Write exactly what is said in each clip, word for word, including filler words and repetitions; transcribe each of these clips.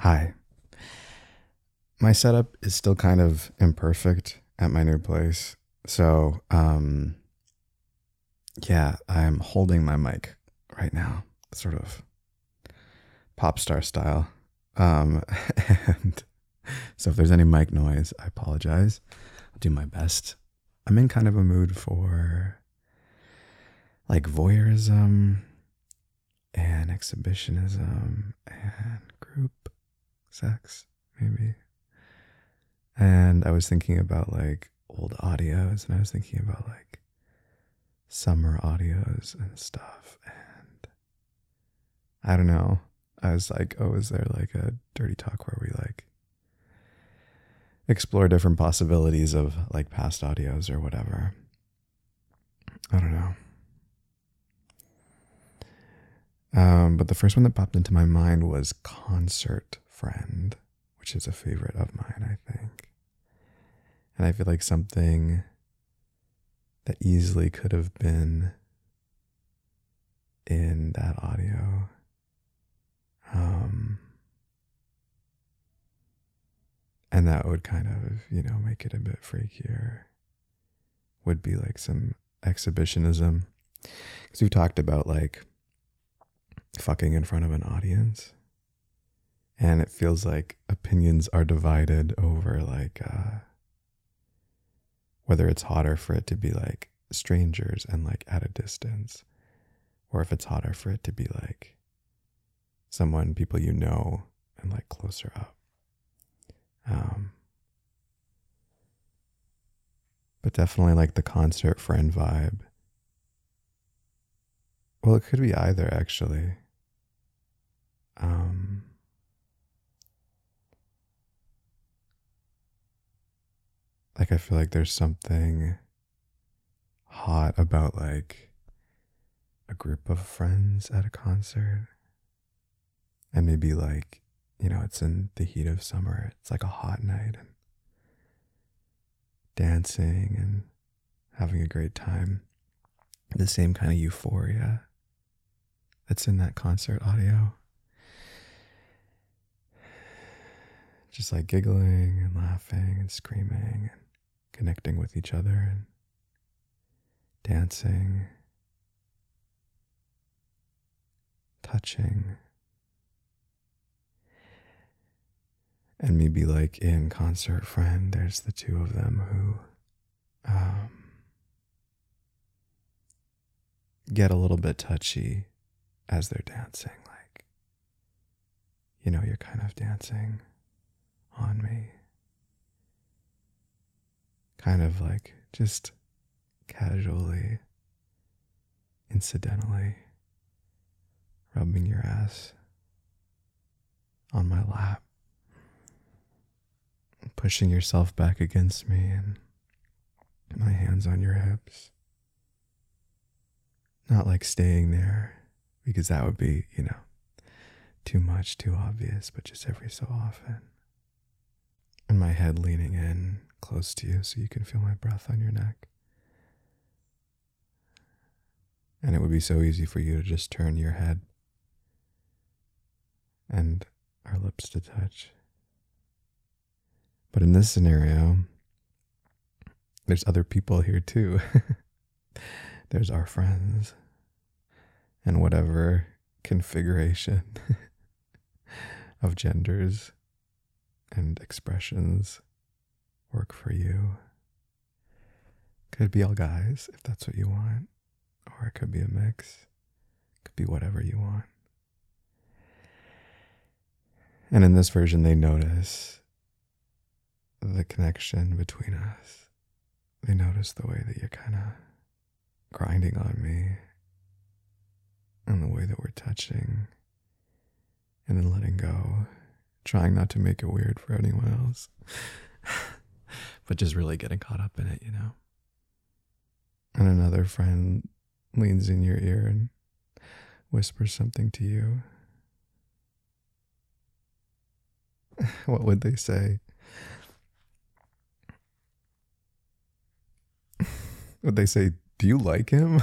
Hi. My setup is still kind of imperfect at my new place. So, um, yeah, I'm holding my mic right now, sort of pop star style. Um, and so if there's any mic noise, I apologize. I'll do my best. I'm in kind of a mood for like voyeurism and exhibitionism and group sex, maybe. And I was thinking about like old audios, and I was thinking about like summer audios and stuff. And I don't know. I was like, oh, is there like a dirty talk where we like explore different possibilities of like past audios or whatever? I don't know. Um, but the first one that popped into my mind was Concert Friend, which is a favorite of mine, I think. And I feel like something that easily could have been in that audio. Um, and that would kind of, you know, make it a bit freakier. Would be like some exhibitionism. Because we've talked about like fucking in front of an audience. And it feels like opinions are divided over like, uh, whether it's hotter for it to be like strangers and like at a distance, or if it's hotter for it to be like someone, people you know, and like closer up. Um, but definitely like the concert friend vibe. Well, it could be either actually. Um, like I feel like there's something hot about like a group of friends at a concert, and maybe like, you know, it's in the heat of summer. It's like a hot night and dancing and having a great time. The same kind of euphoria that's in that concert audio. Just like giggling and laughing and screaming and connecting with each other and dancing, touching. And maybe like in Concert Friend, there's the two of them who um, get a little bit touchy as they're dancing. Like, you know, you're kind of dancing on me. Kind of like just casually, incidentally rubbing your ass on my lap, pushing yourself back against me, and my hands on your hips. Not like staying there, because that would be, you know, too much, too obvious, but just every so often. And my head leaning in close to you so you can feel my breath on your neck. And it would be so easy for you to just turn your head and our lips to touch. But in this scenario, there's other people here too. There's our friends, and whatever configuration of genders and expressions work for you. Could be all guys if that's what you want, or it could be a mix. Could be whatever you want. And in this version, they notice the connection between us. They notice the way that you're kind of grinding on me, and the way that we're touching and then letting go, trying not to make it weird for anyone else, but just really getting caught up in it, you know? And another friend leans in your ear and whispers something to you. What would they say? Would they say, do you like him?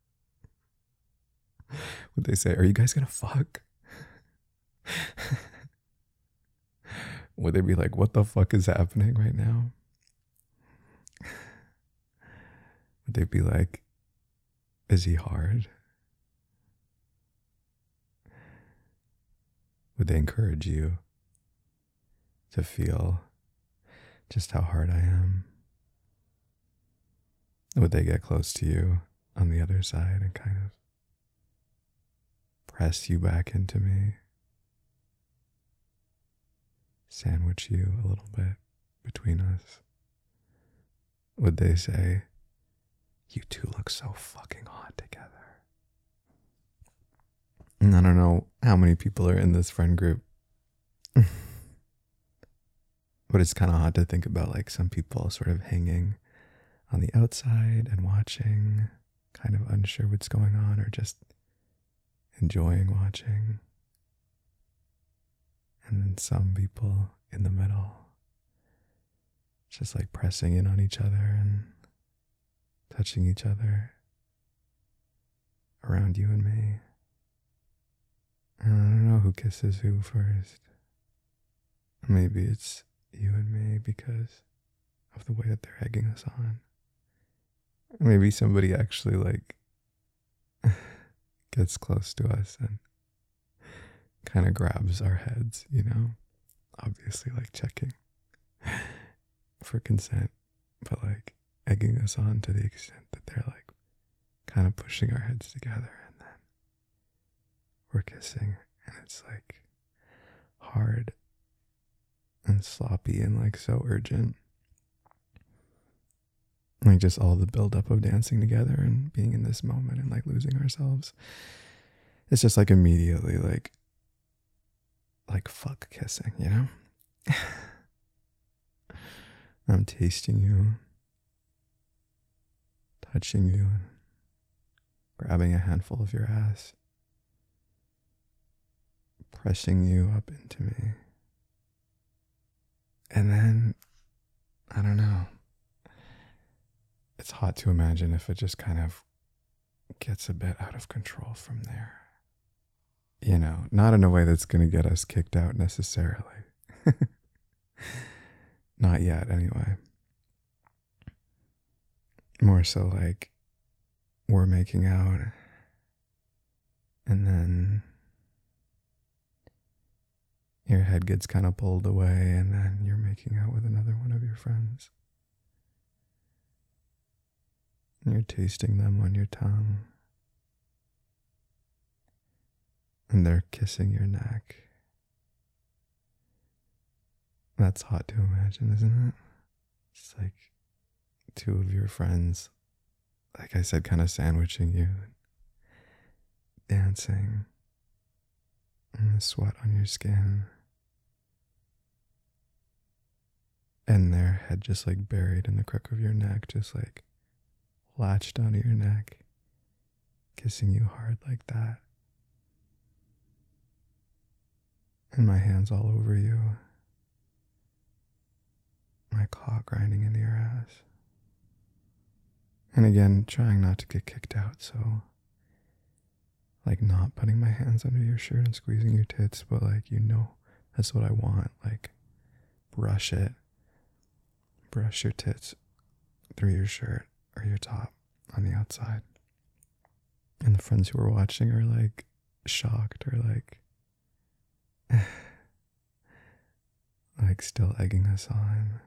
Would they say, are you guys gonna fuck? Would they be like, what the fuck is happening right now? Would they be like, is he hard? Would they encourage you to feel just how hard I am? Would they get close to you on the other side and kind of press you back into me? Sandwich you a little bit between us? Would they say, you two look so fucking hot together? And I don't know how many people are in this friend group, but it's kind of hard to think about like some people sort of hanging on the outside and watching, kind of unsure what's going on or just enjoying watching. And then some people in the middle, just like pressing in on each other and touching each other around you and me. And I don't know who kisses who first. Maybe it's you and me because of the way that they're egging us on. Maybe somebody actually like gets close to us and kind of grabs our heads, you know? Obviously like checking for consent, but like egging us on to the extent that they're like kind of pushing our heads together and then we're kissing and it's like hard and sloppy and like so urgent. Like just all the buildup of dancing together and being in this moment and like losing ourselves. It's just like immediately like, like fuck kissing, you know? I'm tasting you, touching you, and grabbing a handful of your ass, pressing you up into me. And then, I don't know. It's hard to imagine if it just kind of gets a bit out of control from there. You know, not in a way that's going to get us kicked out necessarily. Not yet, anyway. More so like we're making out and then your head gets kind of pulled away and then you're making out with another one of your friends. And you're tasting them on your tongue. And they're kissing your neck. That's hot to imagine, isn't it? It's like two of your friends, like I said, kind of sandwiching you, dancing, and the sweat on your skin, and their head just like buried in the crook of your neck, just like latched onto your neck, kissing you hard like that. And my hands all over you. My cock grinding into your ass. And again, trying not to get kicked out, so like not putting my hands under your shirt and squeezing your tits, but like, you know, that's what I want. Like, brush it. Brush your tits through your shirt or your top on the outside. And the friends who are watching are like shocked or like, like still egging us on.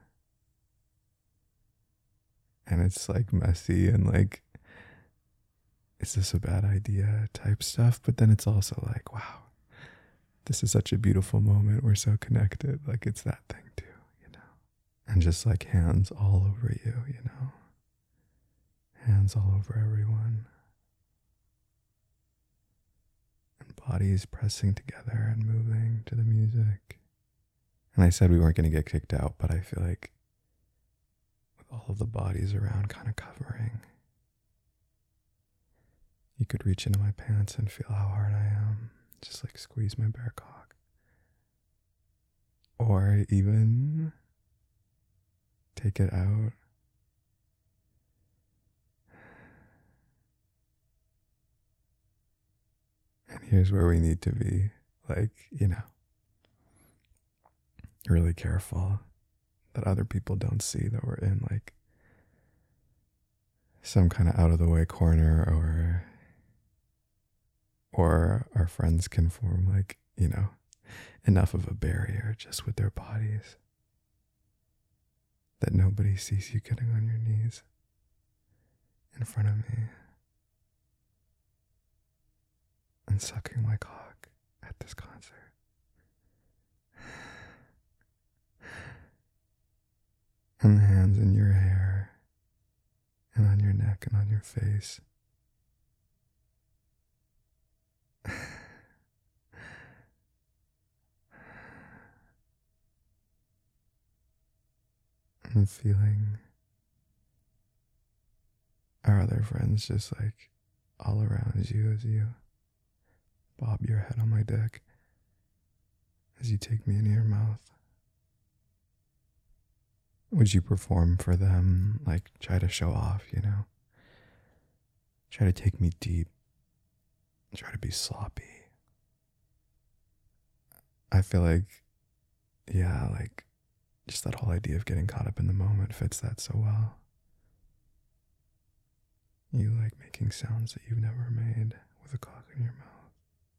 And it's like messy and like, is this a bad idea type stuff? But then it's also like, wow, this is such a beautiful moment. We're so connected. Like it's that thing too, you know? And just like hands all over you, you know? Hands all over everyone. And bodies pressing together and moving to the music. And I said we weren't going to get kicked out, but I feel like all of the bodies around kind of covering, you could reach into my pants and feel how hard I am. Just like squeeze my bare cock. Or even take it out. And here's where we need to be, like, you know, really careful that other people don't see that we're in like some kind of out of the way corner, or or our friends can form like, you know, enough of a barrier just with their bodies that nobody sees you getting on your knees in front of me and sucking my cock at this concert. And the hands in your hair and on your neck and on your face. And feeling our other friends just like all around you as you bob your head on my dick, as you take me into your mouth. Would you perform for them, like try to show off, you know? Try to take me deep. Try to be sloppy. I feel like, yeah, like just that whole idea of getting caught up in the moment fits that so well. You like making sounds that you've never made with a cock in your mouth.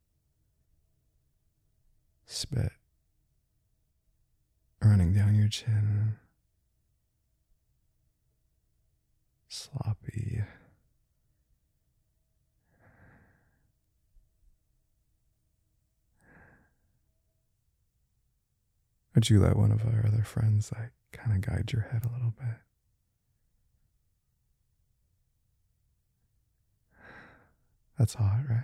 Spit running down your chin. Sloppy. Would you let one of our other friends like kind of guide your head a little bit? That's hot, right?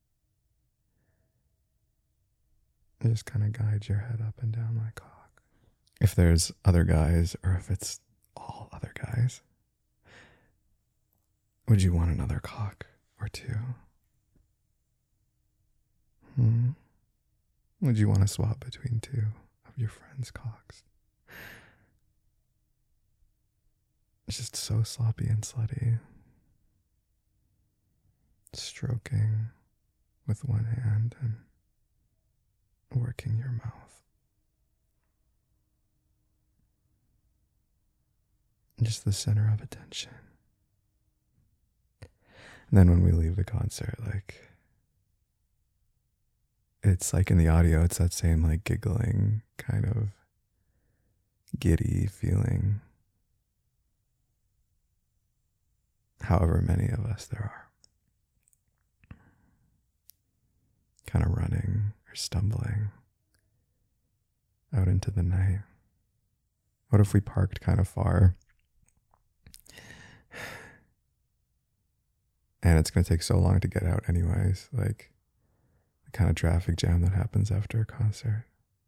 Just kind of guide your head up and down my cock. If there's other guys, or if it's all other guys, would you want another cock or two? Hmm? Would you want to swap between two of your friends' cocks? It's just so sloppy and slutty. Stroking with one hand and working your mouth. Just the center of attention. And then when we leave the concert, like, it's like in the audio, it's that same like giggling, kind of giddy feeling. However many of us there are. Kind of running or stumbling out into the night. What if we parked kind of far? And it's going to take so long to get out anyways, like the kind of traffic jam that happens after a concert.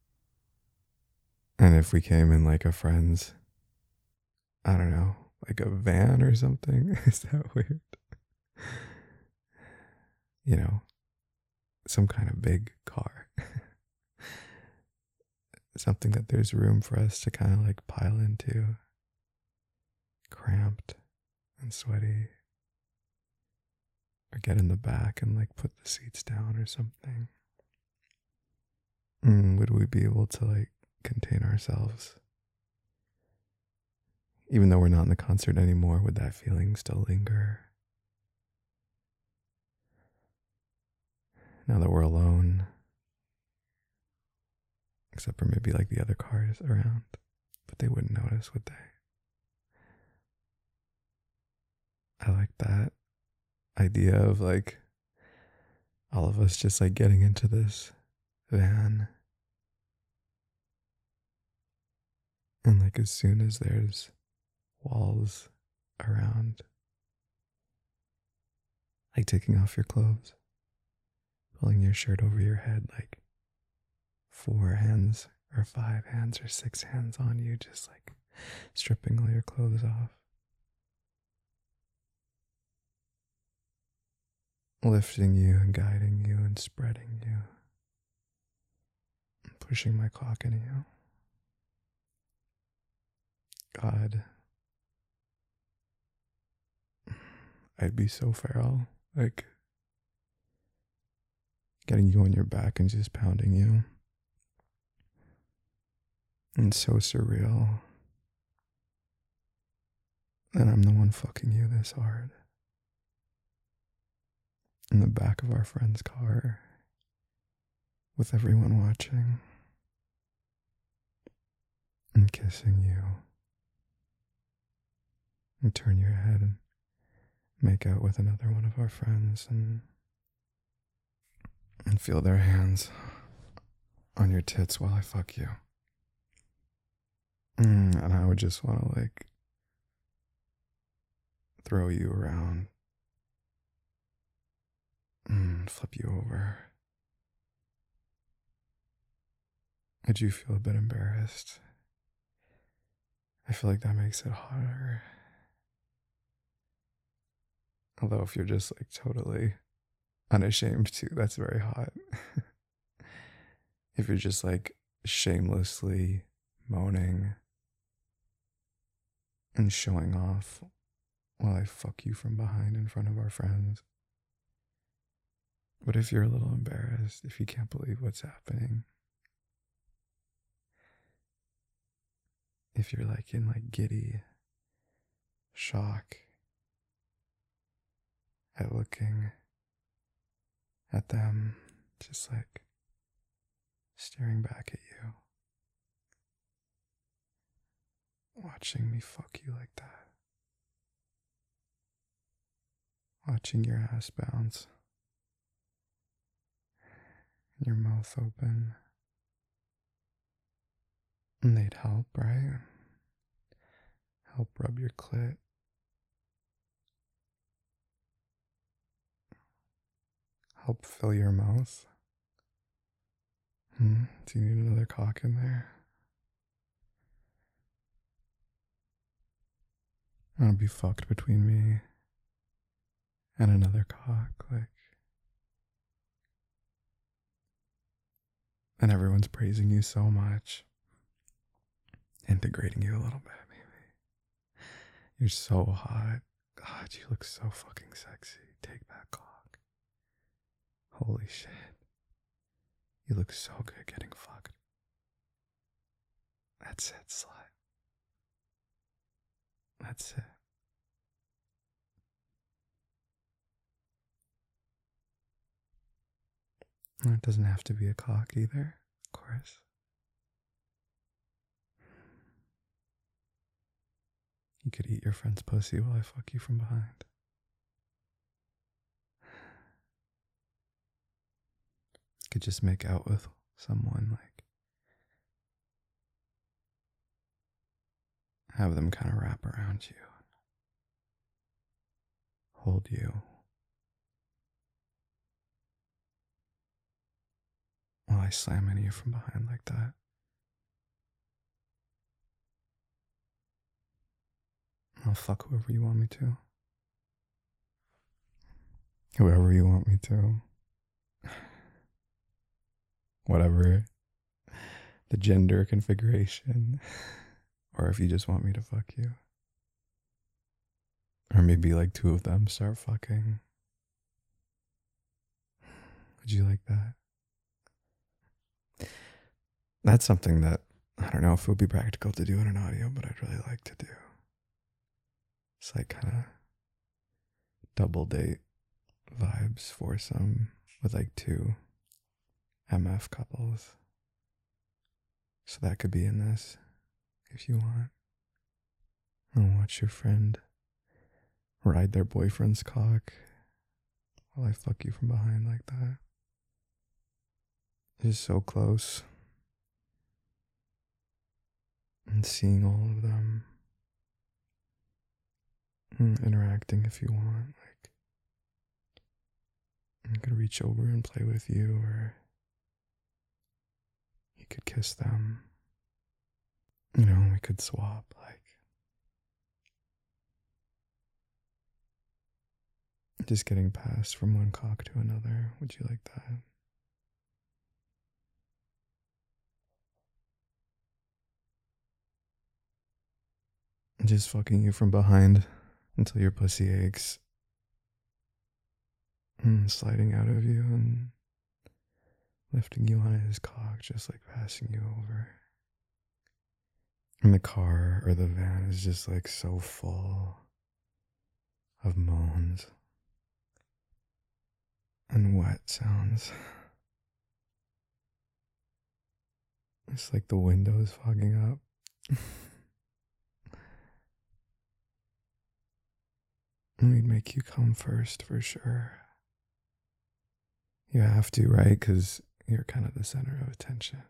And if we came in like a friend's, I don't know, like a van or something, is that weird? You know, some kind of big car. Something that there's room for us to kind of like pile into. Cramped and sweaty. Or get in the back and like put the seats down or something. Mm, would we be able to like contain ourselves? Even though we're not in the concert anymore, would that feeling still linger? Now that we're alone, except for maybe like the other cars around, but they wouldn't notice, would they? I like that idea of like all of us just like getting into this van, and like as soon as there's walls around, like taking off your clothes, pulling your shirt over your head, like four hands or five hands or six hands on you, just like stripping all your clothes off. Lifting you and guiding you and spreading you. And pushing my cock into you. God. I'd be so feral. Like, getting you on your back and just pounding you. And so surreal. And I'm the one fucking you this hard. In the back of our friend's car. With everyone watching. And kissing you. And turn your head and make out with another one of our friends and and feel their hands on your tits while I fuck you. Mm, and I would just want to like throw you around, mm, flip you over. Would you feel a bit embarrassed? I feel like that makes it hotter. Although if you're just like totally unashamed too, that's very hot. If you're just like shamelessly moaning and showing off while I fuck you from behind in front of our friends. But if you're a little embarrassed, if you can't believe what's happening, if you're like in like giddy shock at looking at them, just like staring back at you, watching me fuck you like that, watching your ass bounce, your mouth open, and they'd help, right? Help rub your clit. Help fill your mouth. Hmm? Do you need another cock in there? I want to be fucked between me and another cock, like. And everyone's praising you so much. And degrading you a little bit, maybe. You're so hot. God, you look so fucking sexy. Take that cock. Holy shit. You look so good getting fucked. That's it, slut. That's it. And it doesn't have to be a cock either, of course. You could eat your friend's pussy while I fuck you from behind. You could just make out with someone, like, have them kind of wrap around you, hold you, while I slam into you from behind like that. I'll fuck whoever you want me to. Whoever you want me to. Whatever the gender configuration. Or if you just want me to fuck you. Or maybe like two of them start fucking. Would you like that? That's something that I don't know if it would be practical to do in an audio, but I'd really like to do. It's like kind of double date vibes foursome with like two M F couples. So that could be in this if you want. And watch your friend ride their boyfriend's cock while I fuck you from behind like that. Just so close. And seeing all of them. And interacting if you want. Like, I could reach over and play with you, or you could kiss them. You know, we could swap, like. Just getting passed from one cock to another. Would you like that? Just fucking you from behind until your pussy aches. And sliding out of you and lifting you on his cock, just like passing you over. And the car or the van is just like so full of moans and wet sounds. It's like the window is fogging up. And we'd make you come first for sure. You have to, right? Because you're kind of the center of attention.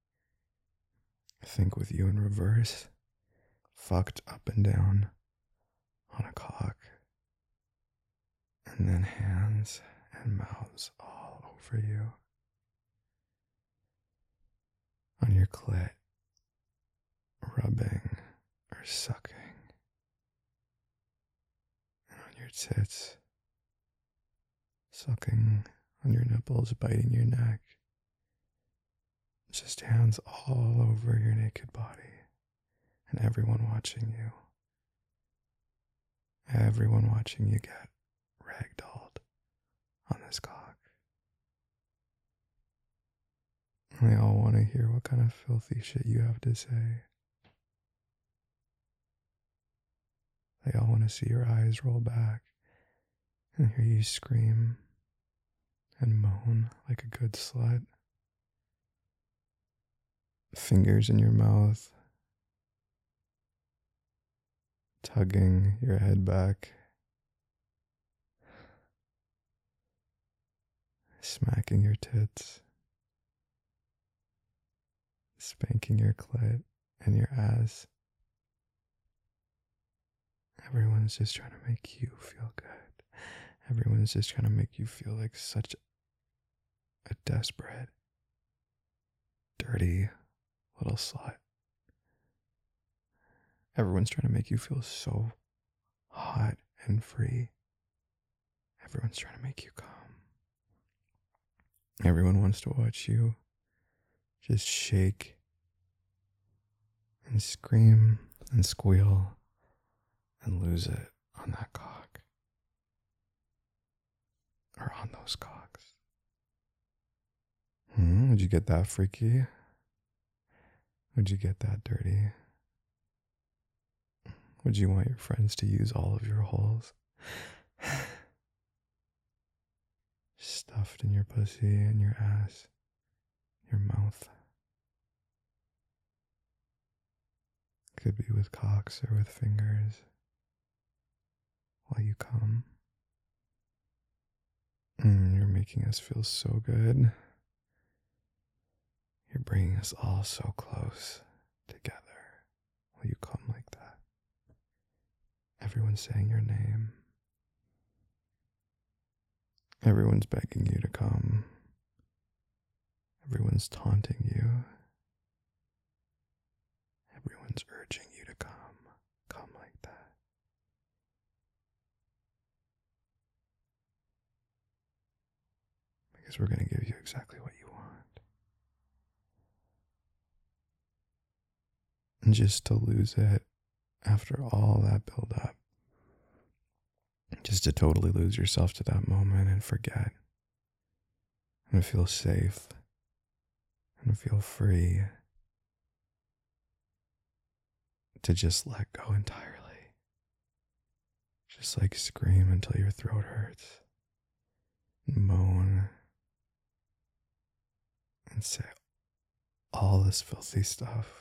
I think with you in reverse, fucked up and down on a cock, and then hands and mouths all over you, on your clit, rubbing or sucking, and on your tits, sucking on your nipples, biting your neck, just hands all over your naked body, and everyone watching you. Everyone watching you get ragdolled on this cock. And they all want to hear what kind of filthy shit you have to say. They all want to see your eyes roll back and hear you scream and moan like a good slut. Fingers in your mouth, tugging your head back, smacking your tits, spanking your clit and your ass. Everyone's just trying to make you feel good. Everyone's just trying to make you feel like such a desperate, dirty little slut. Everyone's trying to make you feel so hot and free. Everyone's trying to make you come. Everyone wants to watch you just shake and scream and squeal and lose it on that cock. Or on those cocks. Hmm, would you get that freaky? Would you get that dirty? Would you want your friends to use all of your holes? Stuffed in your pussy and your ass, your mouth. Could be with cocks or with fingers. While you come. Mm, you're making us feel so good. You're bringing us all so close together while you come like that. Everyone's saying your name. Everyone's begging you to come. Everyone's taunting you. Everyone's urging you to come. Come like that. Because we're going to give you exactly what you want. And just to lose it after all that build up. Just to totally lose yourself to that moment and forget. And feel safe. And feel free. To just let go entirely. Just like scream until your throat hurts. And moan. And say all this filthy stuff.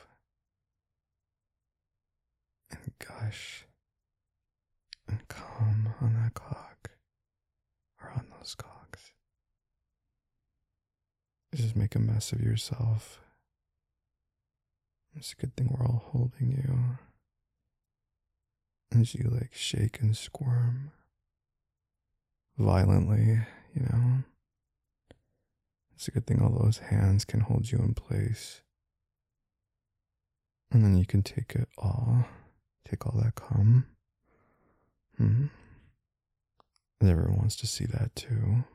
And gush. And come on that cock. Or on those cocks. Just make a mess of yourself. It's a good thing we're all holding you. As you like shake and squirm. Violently, you know. It's a good thing all those hands can hold you in place. And then you can take it all. Take all that cum. Hmm. Everyone wants to see that too.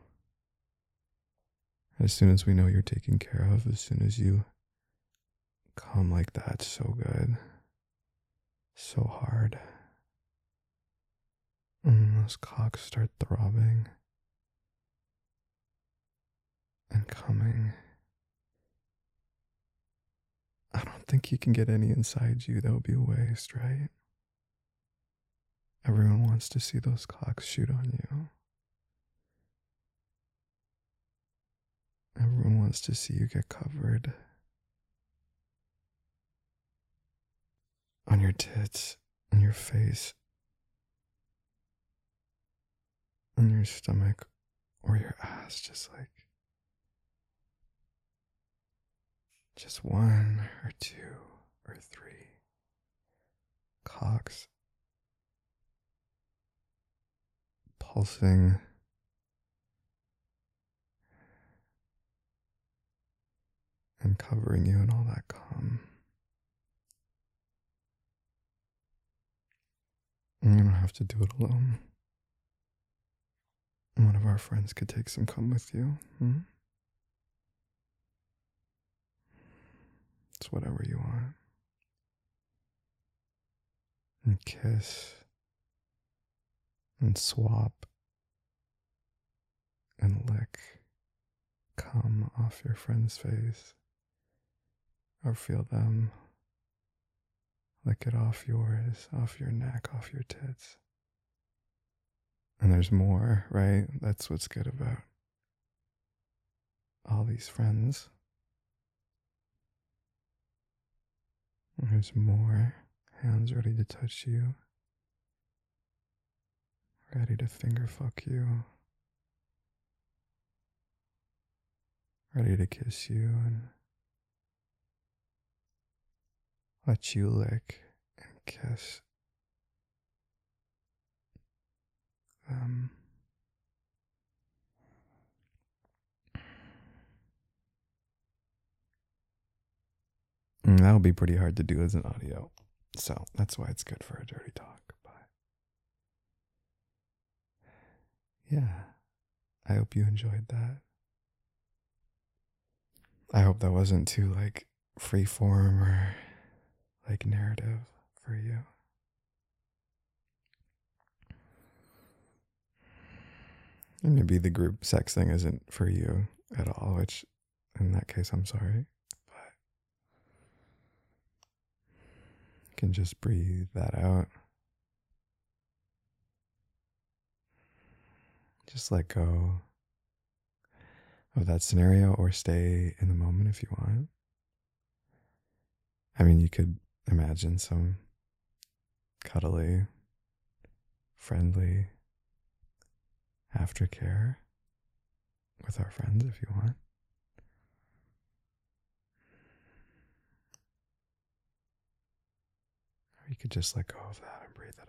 As soon as we know you're taken care of, as soon as you come like that, so good, so hard, and those cocks start throbbing and coming. I don't think you can get any inside you, that would be a waste, right? Everyone wants to see those clocks shoot on you. Everyone wants to see you get covered on your tits, on your face, on your stomach, or your ass, just like just one or two or three cocks pulsing and covering you in all that calm. And you don't have to do it alone. One of our friends could take some cum with you. Hmm? It's whatever you want. And kiss. And swap. And lick cum off your friend's face. Or feel them lick it off yours, off your neck, off your tits. And there's more, right? That's what's good about all these friends. There's more hands ready to touch you, ready to finger fuck you, ready to kiss you and let you lick and kiss them. And that would be pretty hard to do as an audio, so that's why it's good for a dirty talk. But yeah, I hope you enjoyed that. I hope that wasn't too like freeform or like narrative for you. And maybe the group sex thing isn't for you at all, which in that case I'm sorry. But you can just breathe that out. Just let go of that scenario or stay in the moment if you want. I mean, you could imagine some cuddly, friendly aftercare with our friends if you want. Or you could just let go of that and breathe it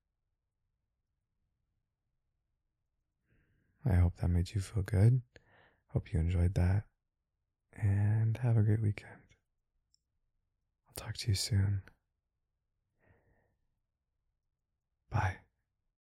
out. I hope that made you feel good. Hope you enjoyed that. And have a great weekend. I'll talk to you soon.